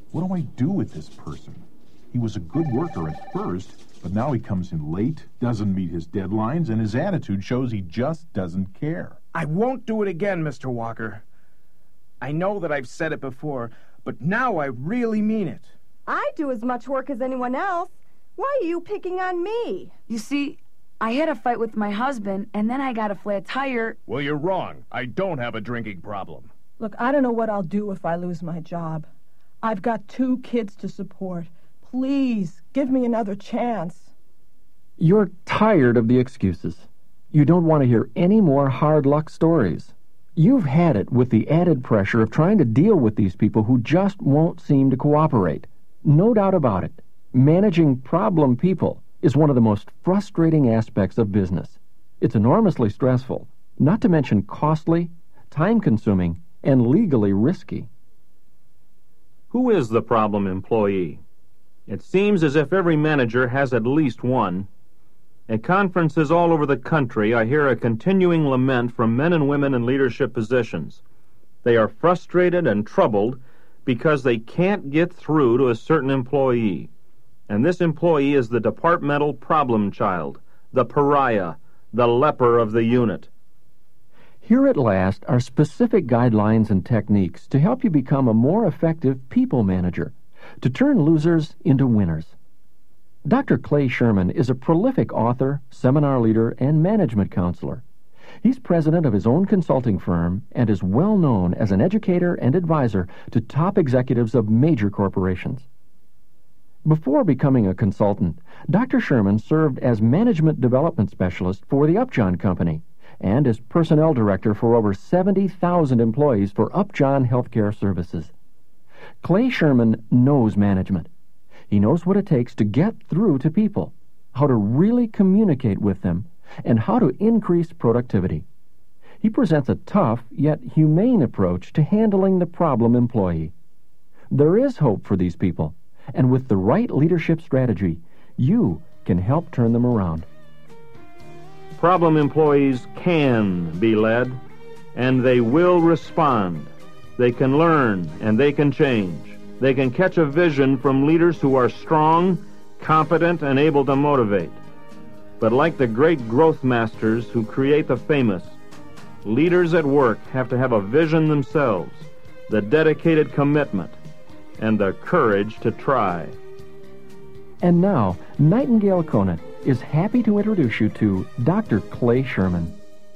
What do I do with this person? He was a good worker at first, but now he comes in late, doesn't meet his deadlines, and his attitude shows he just doesn't care. I won't do it again, Mr. Walker. I know that I've said it before, but now I really mean it. I do as much work as anyone else. Why are you picking on me? You see, I had a fight with my husband, and then I got a flat tire. Well, you're wrong. I don't have a drinking problem. Look, I don't know what I'll do if I lose my job. I've got 2 kids to support. Please, give me another chance. You're tired of the excuses. You don't want to hear any more hard luck stories. You've had it with the added pressure of trying to deal with these people who just won't seem to cooperate. No doubt about it. Managing problem people is one of the most frustrating aspects of business. It's enormously stressful, not to mention costly, time-consuming, and legally risky. Who is the problem employee? It seems as if every manager has at least one. At conferences all over the country, I hear a continuing lament from men and women in leadership positions. They are frustrated and troubled because they can't get through to a certain employee. And this employee is the departmental problem child, the pariah, the leper of the unit. Here at last are specific guidelines and techniques to help you become a more effective people manager, to turn losers into winners. Dr. Clay Sherman is a prolific author, seminar leader, and management counselor. He's president of his own consulting firm and is well known as an educator and advisor to top executives of major corporations. Before becoming a consultant, Dr. Sherman served as management development specialist for the Upjohn Company and as personnel director for over 70,000 employees for Upjohn Healthcare Services. Clay Sherman knows management. He knows what it takes to get through to people, how to really communicate with them, and how to increase productivity. He presents a tough yet humane approach to handling the problem employee. There is hope for these people, and with the right leadership strategy, you can help turn them around. Problem employees can be led, and they will respond. They can learn, and they can change. They can catch a vision from leaders who are strong, competent, and able to motivate. But like the great growth masters who create the famous, leaders at work have to have a vision themselves, the dedicated commitment, and the courage to try. And now, Nightingale Conant is happy to introduce you to Dr. Clay Sherman.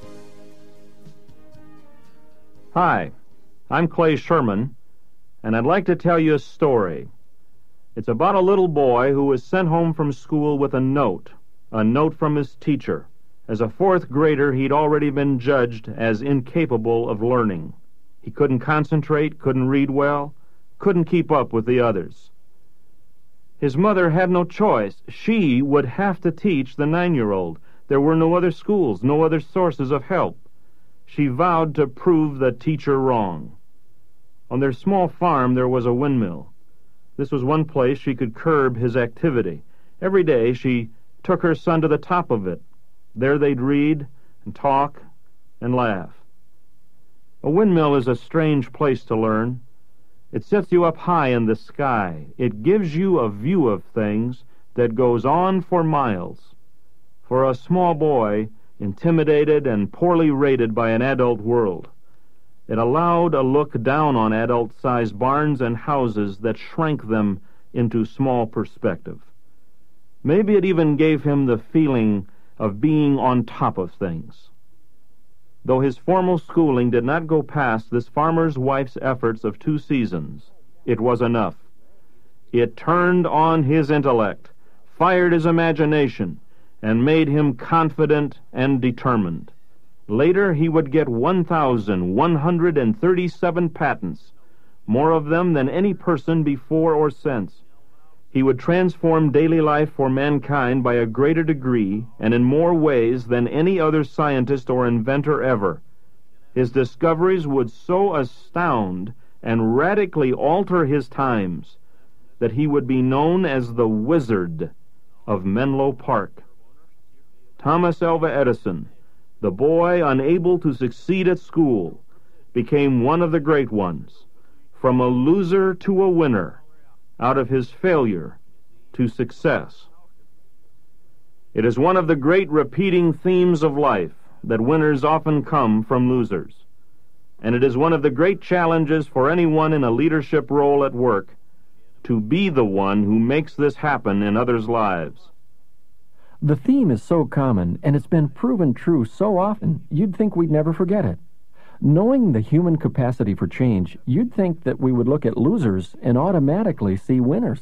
Hi, I'm Clay Sherman, and I'd like to tell you a story. It's about a little boy who was sent home from school with a note from his teacher. As a 4th grader, he'd already been judged as incapable of learning. He couldn't concentrate, couldn't read well, couldn't keep up with the others. His mother had no choice. She would have to teach the 9-year-old. There were no other schools, no other sources of help. She vowed to prove the teacher wrong. On their small farm there was a windmill. This was one place she could curb his activity. Every day she took her son to the top of it. There they'd read and talk and laugh. A windmill is a strange place to learn. It sets you up high in the sky. It gives you a view of things that goes on for miles. For a small boy, intimidated and poorly rated by an adult world, it allowed a look down on adult-sized barns and houses that shrank them into small perspective. Maybe it even gave him the feeling of being on top of things. Though his formal schooling did not go past this farmer's wife's efforts of 2 seasons, it was enough. It turned on his intellect, fired his imagination, and made him confident and determined. Later, he would get 1,137 patents, more of them than any person before or since. He would transform daily life for mankind by a greater degree and in more ways than any other scientist or inventor ever. His discoveries would so astound and radically alter his times that he would be known as the Wizard of Menlo Park. Thomas Alva Edison, the boy unable to succeed at school, became one of the great ones. From a loser to a winner, out of his failure to success. It is one of the great repeating themes of life that winners often come from losers, and it is one of the great challenges for anyone in a leadership role at work to be the one who makes this happen in others' lives. The theme is so common, and it's been proven true so often, you'd think we'd never forget it. Knowing the human capacity for change, you'd think that we would look at losers and automatically see winners.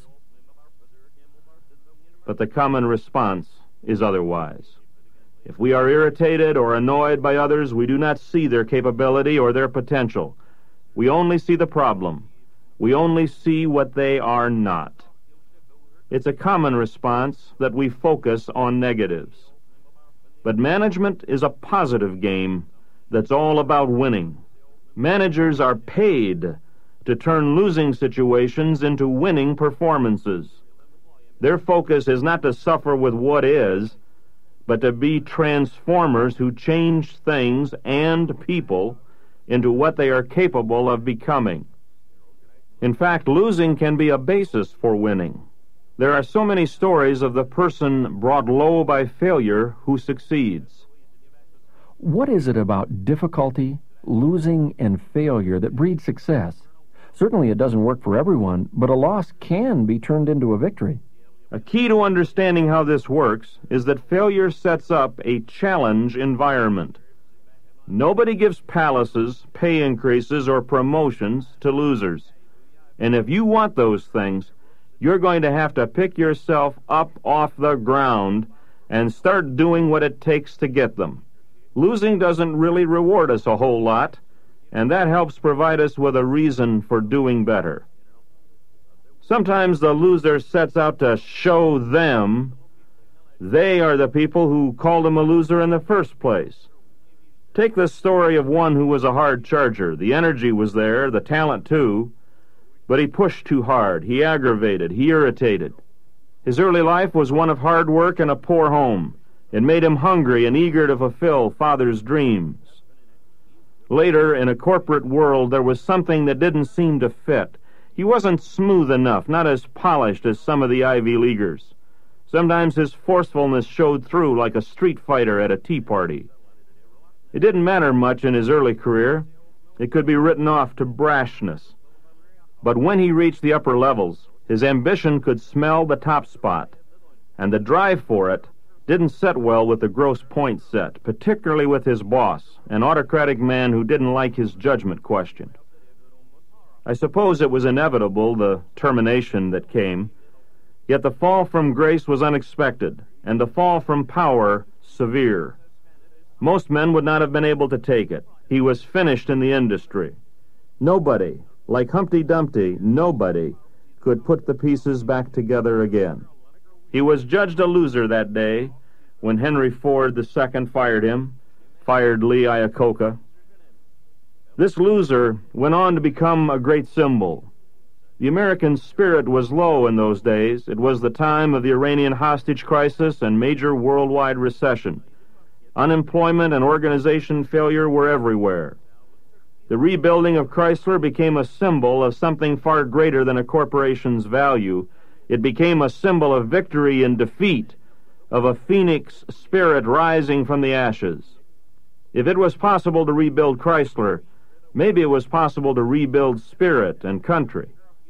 But the common response is otherwise. If we are irritated or annoyed by others, we do not see their capability or their potential. We only see the problem. We only see what they are not. It's a common response that we focus on negatives. But management is a positive game that's all about winning. Managers are paid to turn losing situations into winning performances. Their focus is not to suffer with what is, but to be transformers who change things and people into what they are capable of becoming. In fact, losing can be a basis for winning. There are so many stories of the person brought low by failure who succeeds. What is it about difficulty, losing, and failure that breeds success? Certainly it doesn't work for everyone, but a loss can be turned into a victory. A key to understanding how this works is that failure sets up a challenge environment. Nobody gives palaces, pay increases, or promotions to losers. And if you want those things, you're going to have to pick yourself up off the ground and start doing what it takes to get them. Losing doesn't really reward us a whole lot, and that helps provide us with a reason for doing better. Sometimes the loser sets out to show them they are the people who called him a loser in the first place. Take the story of one who was a hard charger. The energy was there, the talent too, but he pushed too hard, he aggravated, he irritated. His early life was one of hard work and a poor home. It made him hungry and eager to fulfill father's dreams. Later, in a corporate world, there was something that didn't seem to fit. He wasn't smooth enough, not as polished as some of the Ivy Leaguers. Sometimes his forcefulness showed through like a street fighter at a tea party. It didn't matter much in his early career. It could be written off to brashness. But when he reached the upper levels, his ambition could smell the top spot, and the drive for it didn't set well with the gross point set, particularly with his boss, an autocratic man who didn't like his judgment questioned. I suppose it was inevitable, the termination that came, yet the fall from grace was unexpected, and the fall from power severe. Most men would not have been able to take it. He was finished in the industry. Nobody, like Humpty Dumpty, nobody could put the pieces back together again. He was judged a loser that day when Henry Ford II fired Lee Iacocca. This loser went on to become a great symbol. The American spirit was low in those days. It was the time of the Iranian hostage crisis and major worldwide recession. Unemployment and organization failure were everywhere. The rebuilding of Chrysler became a symbol of something far greater than a corporation's value. It became a symbol of victory and defeat, of a phoenix spirit rising from the ashes. If it was possible to rebuild Chrysler, maybe it was possible to rebuild spirit and country.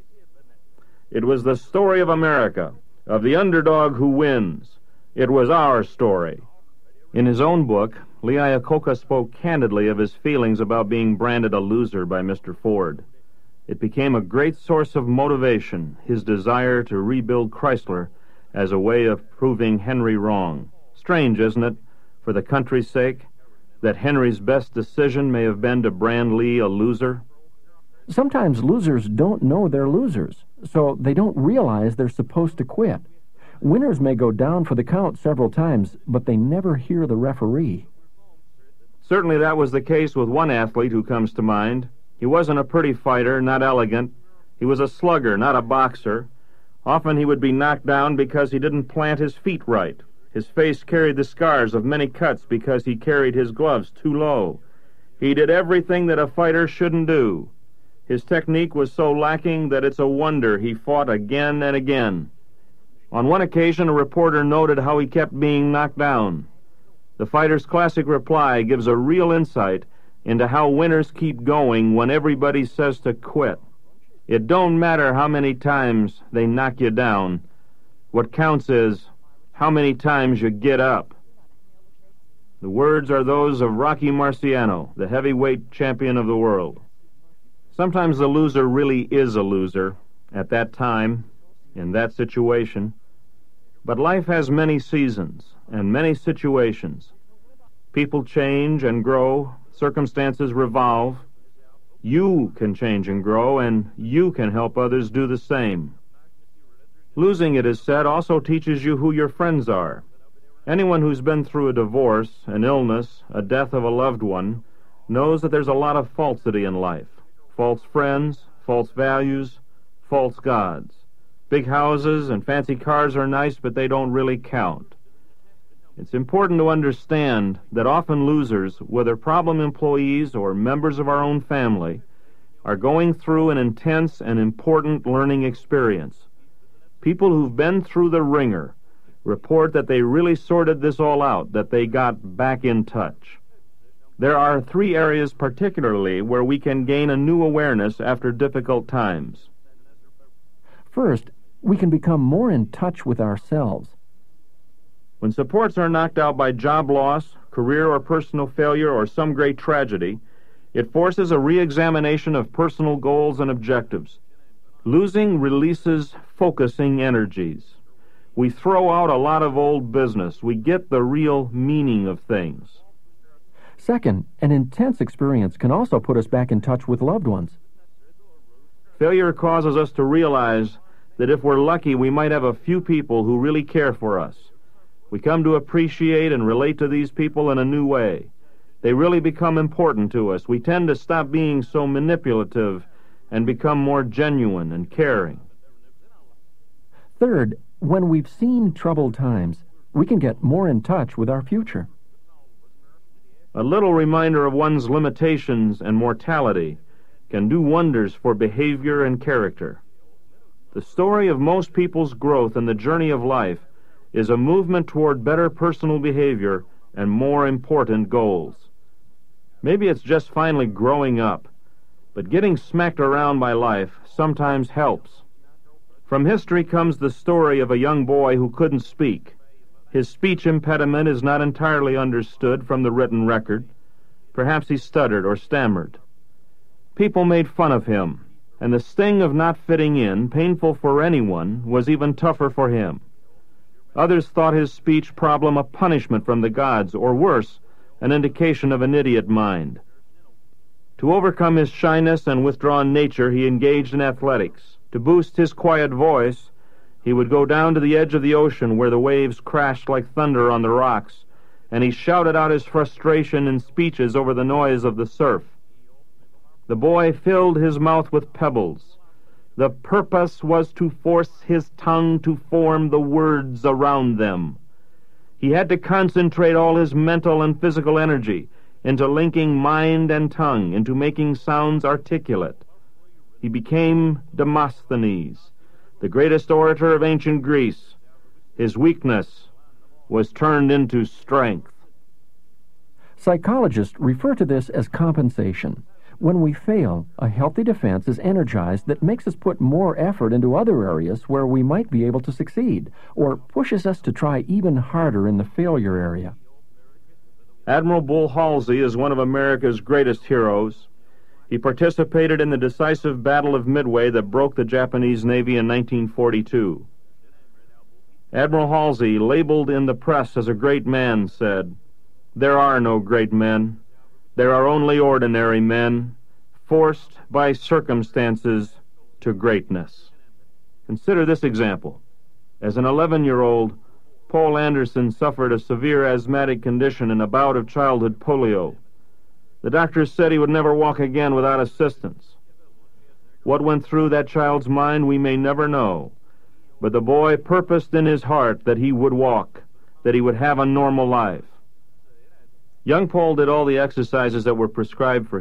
It was the story of America, of the underdog who wins. It was our story. In his own book, Lee Iacocca spoke candidly of his feelings about being branded a loser by Mr. Ford. It became a great source of motivation, his desire to rebuild Chrysler as a way of proving Henry wrong. Strange, isn't it, for the country's sake, that Henry's best decision may have been to brand Lee a loser? Sometimes losers don't know they're losers, so they don't realize they're supposed to quit. Winners may go down for the count several times, but they never hear the referee. Certainly that was the case with one athlete who comes to mind. He wasn't a pretty fighter, not elegant. He was a slugger, not a boxer. Often he would be knocked down because he didn't plant his feet right. His face carried the scars of many cuts because he carried his gloves too low. He did everything that a fighter shouldn't do. His technique was so lacking that it's a wonder he fought again and again. On one occasion, a reporter noted how he kept being knocked down. The fighter's classic reply gives a real insight into how winners keep going when everybody says to quit. It don't matter how many times they knock you down. What counts is how many times you get up. The words are those of Rocky Marciano, the heavyweight champion of the world. Sometimes the loser really is a loser at that time, in that situation. But life has many seasons and many situations. People change and grow, circumstances revolve. You can change and grow, and you can help others do the same. Losing, it is said, also teaches you who your friends are. Anyone who's been through a divorce, an illness, a death of a loved one, knows that there's a lot of falsity in life. False friends, false values, false gods. Big houses and fancy cars are nice, but they don't really count. It's important to understand that often losers, whether problem employees or members of our own family, are going through an intense and important learning experience. People who've been through the ringer report that they really sorted this all out, that they got back in touch. There are 3 areas particularly where we can gain a new awareness after difficult times. First, we can become more in touch with ourselves. When supports are knocked out by job loss, career or personal failure, or some great tragedy, it forces a re-examination of personal goals and objectives. Losing releases focusing energies. We throw out a lot of old business. We get the real meaning of things. Second, an intense experience can also put us back in touch with loved ones. Failure causes us to realize that if we're lucky, we might have a few people who really care for us. We come to appreciate and relate to these people in a new way. They really become important to us. We tend to stop being so manipulative and become more genuine and caring. Third, when we've seen troubled times, we can get more in touch with our future. A little reminder of one's limitations and mortality can do wonders for behavior and character. The story of most people's growth in the journey of life is a movement toward better personal behavior and more important goals. Maybe it's just finally growing up, but getting smacked around by life sometimes helps. From history comes the story of a young boy who couldn't speak. His speech impediment is not entirely understood from the written record. Perhaps he stuttered or stammered. People made fun of him, and the sting of not fitting in, painful for anyone, was even tougher for him. Others thought his speech problem a punishment from the gods, or worse, an indication of an idiot mind. To overcome his shyness and withdrawn nature, he engaged in athletics. To boost his quiet voice, he would go down to the edge of the ocean where the waves crashed like thunder on the rocks, and he shouted out his frustration in speeches over the noise of the surf. The boy filled his mouth with pebbles. The purpose was to force his tongue to form the words around them. He had to concentrate all his mental and physical energy into linking mind and tongue, into making sounds articulate. He became Demosthenes, the greatest orator of ancient Greece. His weakness was turned into strength. Psychologists refer to this as compensation. When we fail, a healthy defense is energized that makes us put more effort into other areas where we might be able to succeed, or pushes us to try even harder in the failure area. Admiral Bull Halsey is one of America's greatest heroes. He participated in the decisive Battle of Midway that broke the Japanese Navy in 1942. Admiral Halsey, labeled in the press as a great man, said, "There are no great men. There are only ordinary men, forced by circumstances to greatness." Consider this example. As an 11-year-old, Paul Anderson suffered a severe asthmatic condition and a bout of childhood polio. The doctors said he would never walk again without assistance. What went through that child's mind we may never know, but the boy purposed in his heart that he would walk, that he would have a normal life. Young Paul did all the exercises that were prescribed for him.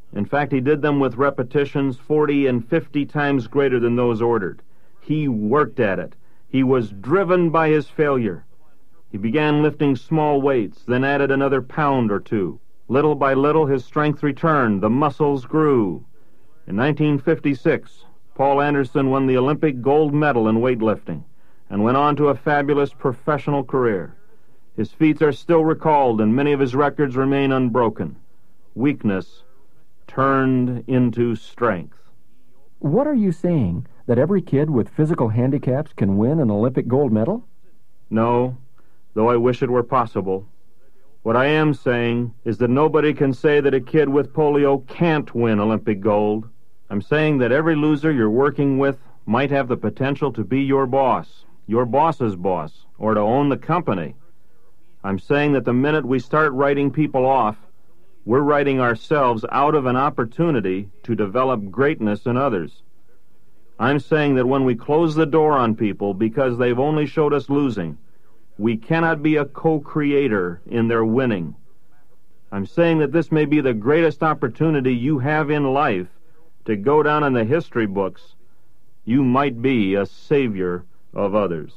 In fact, he did them with repetitions 40 and 50 times greater than those ordered. He worked at it. He was driven by his failure. He began lifting small weights, then added another pound or two. Little by little, his strength returned. The muscles grew. In 1956, Paul Anderson won the Olympic gold medal in weightlifting and went on to a fabulous professional career. His feats are still recalled, and many of his records remain unbroken. Weakness turned into strength. What are you saying? That every kid with physical handicaps can win an Olympic gold medal? No, though I wish it were possible. What I am saying is that nobody can say that a kid with polio can't win Olympic gold. I'm saying that every loser you're working with might have the potential to be your boss, your boss's boss, or to own the company. I'm saying that the minute we start writing people off, we're writing ourselves out of an opportunity to develop greatness in others. I'm saying that when we close the door on people because they've only showed us losing, we cannot be a co-creator in their winning. I'm saying that this may be the greatest opportunity you have in life to go down in the history books. You might be a savior of others.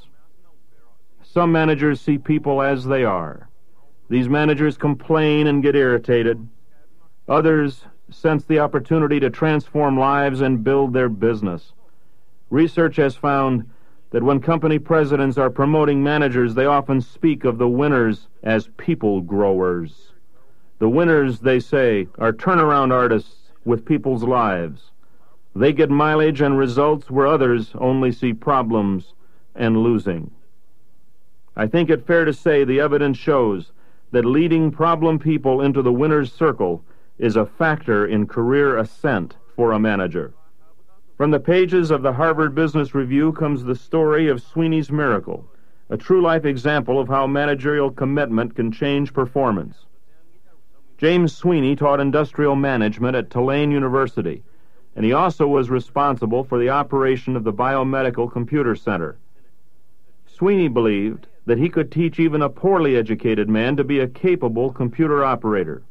Some managers see people as they are. These managers complain and get irritated. Others sense the opportunity to transform lives and build their business. Research has found that when company presidents are promoting managers, they often speak of the winners as people growers. The winners, they say, are turnaround artists with people's lives. They get mileage and results where others only see problems and losing. I think it fair to say the evidence shows that leading problem people into the winner's circle is a factor in career ascent for a manager. From the pages of the Harvard Business Review comes the story of Sweeney's Miracle, a true-life example of how managerial commitment can change performance. James Sweeney taught industrial management at Tulane University, and he also was responsible for the operation of the Biomedical Computer Center. Sweeney believed that he could teach even a poorly educated man to be a capable computer operator.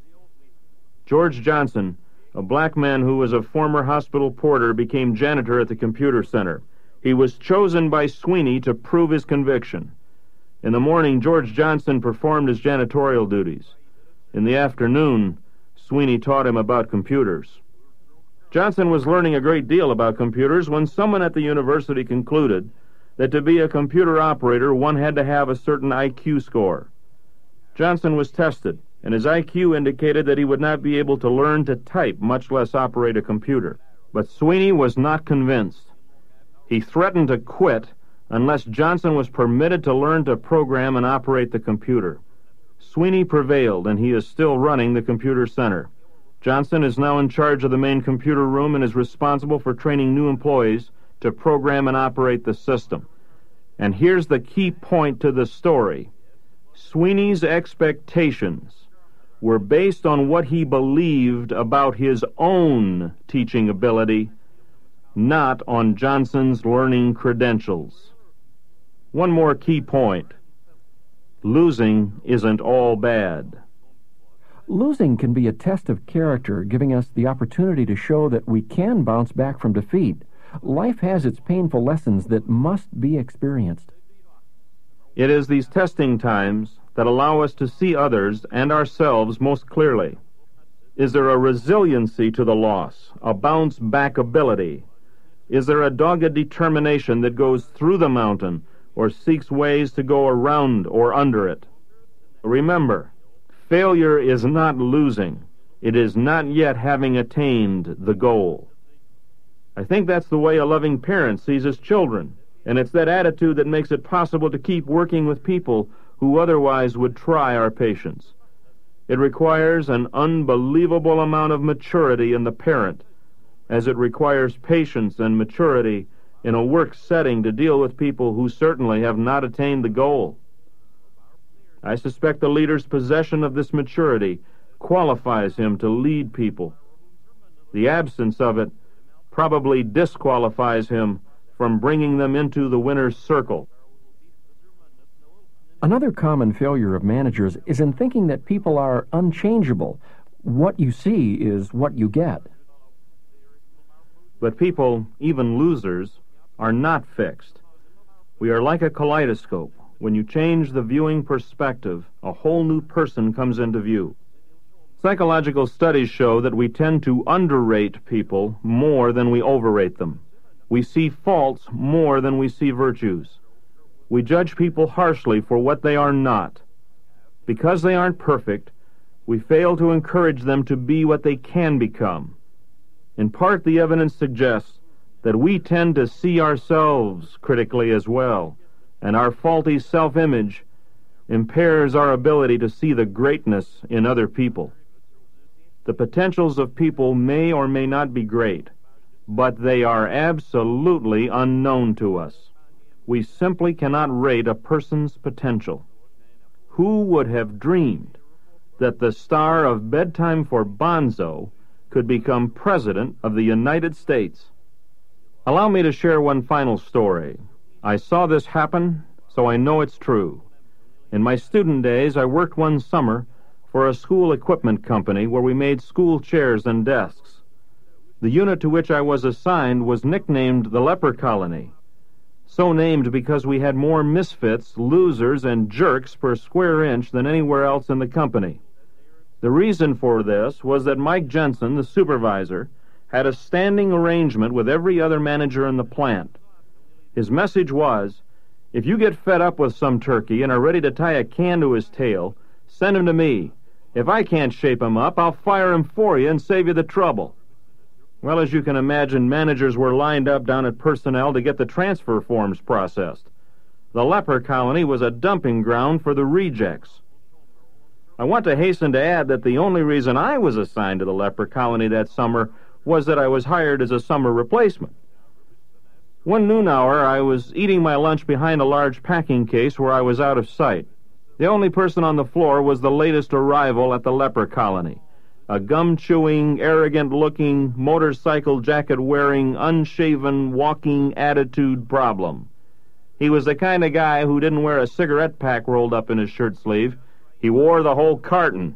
George Johnson, a black man who was a former hospital porter, became janitor at the computer center. He was chosen by Sweeney to prove his conviction. In the morning, George Johnson performed his janitorial duties. In the afternoon, Sweeney taught him about computers. Johnson was learning a great deal about computers when someone at the university concluded that to be a computer operator, one had to have a certain IQ score. Johnson was tested, and his IQ indicated that he would not be able to learn to type, much less operate a computer. But Sweeney was not convinced. He threatened to quit unless Johnson was permitted to learn to program and operate the computer. Sweeney prevailed, and he is still running the computer center. Johnson is now in charge of the main computer room and is responsible for training new employees to program and operate the system. And here's the key point to the story. Sweeney's expectations were based on what he believed about his own teaching ability, not on Johnson's learning credentials. One more key point. Losing isn't all bad. Losing can be a test of character, giving us the opportunity to show that we can bounce back from defeat. Life has its painful lessons that must be experienced. It is these testing times that allow us to see others and ourselves most clearly. Is there a resiliency to the loss, a bounce-back ability? Is there a dogged determination that goes through the mountain or seeks ways to go around or under it? Remember, failure is not losing. It is not yet having attained the goal. I think that's the way a loving parent sees his children, and it's that attitude that makes it possible to keep working with people who otherwise would try our patience. It requires an unbelievable amount of maturity in the parent, as it requires patience and maturity in a work setting to deal with people who certainly have not attained the goal. I suspect the leader's possession of this maturity qualifies him to lead people. The absence of it probably disqualifies him from bringing them into the winner's circle. Another common failure of managers is in thinking that people are unchangeable. What you see is what you get. But people, even losers, are not fixed. We are like a kaleidoscope. When you change the viewing perspective, a whole new person comes into view. Psychological studies show that we tend to underrate people more than we overrate them. We see faults more than we see virtues. We judge people harshly for what they are not. Because they aren't perfect, we fail to encourage them to be what they can become. In part, the evidence suggests that we tend to see ourselves critically as well, and our faulty self-image impairs our ability to see the greatness in other people. The potentials of people may or may not be great, but they are absolutely unknown to us. We simply cannot rate a person's potential. Who would have dreamed that the star of Bedtime for Bonzo could become President of the United States? Allow me to share one final story. I saw this happen, so I know it's true. In my student days, I worked one summer for a school equipment company where we made school chairs and desks. The unit to which I was assigned was nicknamed the Leper Colony, so named because we had more misfits, losers, and jerks per square inch than anywhere else in the company. The reason for this was that Mike Jensen, the supervisor, had a standing arrangement with every other manager in the plant. His message was, if you get fed up with some turkey and are ready to tie a can to his tail, send him to me. If I can't shape him up, I'll fire him for you and save you the trouble. Well, as you can imagine, managers were lined up down at personnel to get the transfer forms processed. The leper colony was a dumping ground for the rejects. I want to hasten to add that the only reason I was assigned to the leper colony that summer was that I was hired as a summer replacement. One noon hour, I was eating my lunch behind a large packing case where I was out of sight. The only person on the floor was the latest arrival at the leper colony, a gum-chewing, arrogant-looking, motorcycle jacket-wearing, unshaven, walking attitude problem. He was the kind of guy who didn't wear a cigarette pack rolled up in his shirt sleeve. He wore the whole carton.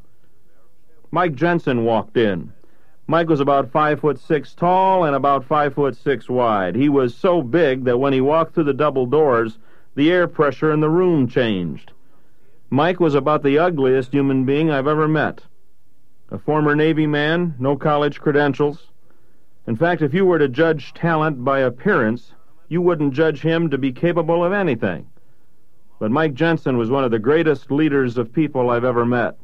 Mike Jensen walked in. Mike was about 5'6" tall and about 5'6" wide. He was so big that when he walked through the double doors, the air pressure in the room changed. Mike was about the ugliest human being I've ever met. A former Navy man, no college credentials. In fact, if you were to judge talent by appearance, you wouldn't judge him to be capable of anything. But Mike Jensen was one of the greatest leaders of people I've ever met.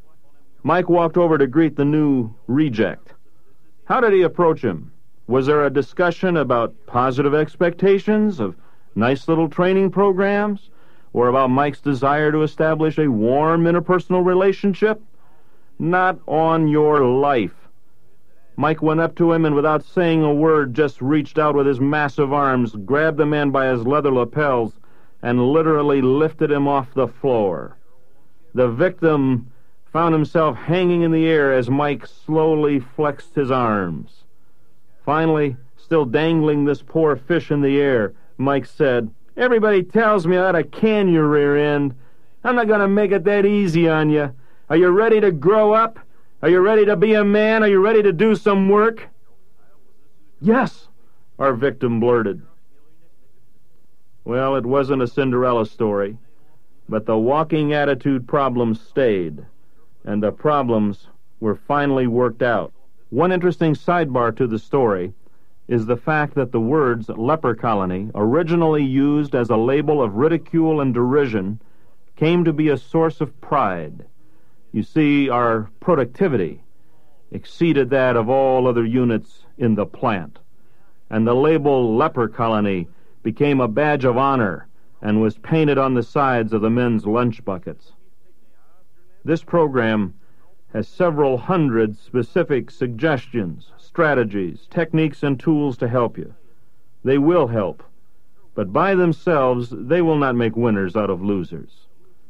Mike walked over to greet the new reject. How did he approach him? Was there a discussion about positive expectations, of nice little training programs, or about Mike's desire to establish a warm interpersonal relationship? Not on your life. Mike went up to him and without saying a word just reached out with his massive arms, grabbed the man by his leather lapels, and literally lifted him off the floor. The victim found himself hanging in the air as Mike slowly flexed his arms. Finally, still dangling this poor fish in the air, Mike said, "Everybody tells me I ought to can your rear end. I'm not going to make it that easy on you. Are you ready to grow up? Are you ready to be a man? Are you ready to do some work?" "Yes," our victim blurted. Well, it wasn't a Cinderella story, but the walking attitude problem stayed, and the problems were finally worked out. One interesting sidebar to the story is the fact that the words leper colony, originally used as a label of ridicule and derision, came to be a source of pride. You see, our productivity exceeded that of all other units in the plant, and the label leper colony became a badge of honor and was painted on the sides of the men's lunch buckets. This program has several hundred specific suggestions, strategies, techniques, and tools to help you. They will help, but by themselves, they will not make winners out of losers.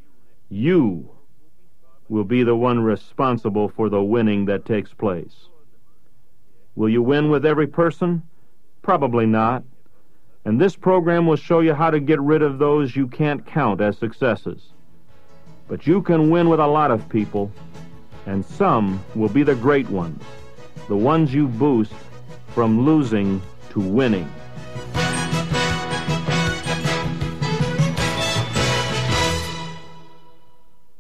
You will be the one responsible for the winning that takes place. Will you win with every person? Probably not. And this program will show you how to get rid of those you can't count as successes. But you can win with a lot of people, and some will be the great ones, the ones you boost from losing to winning.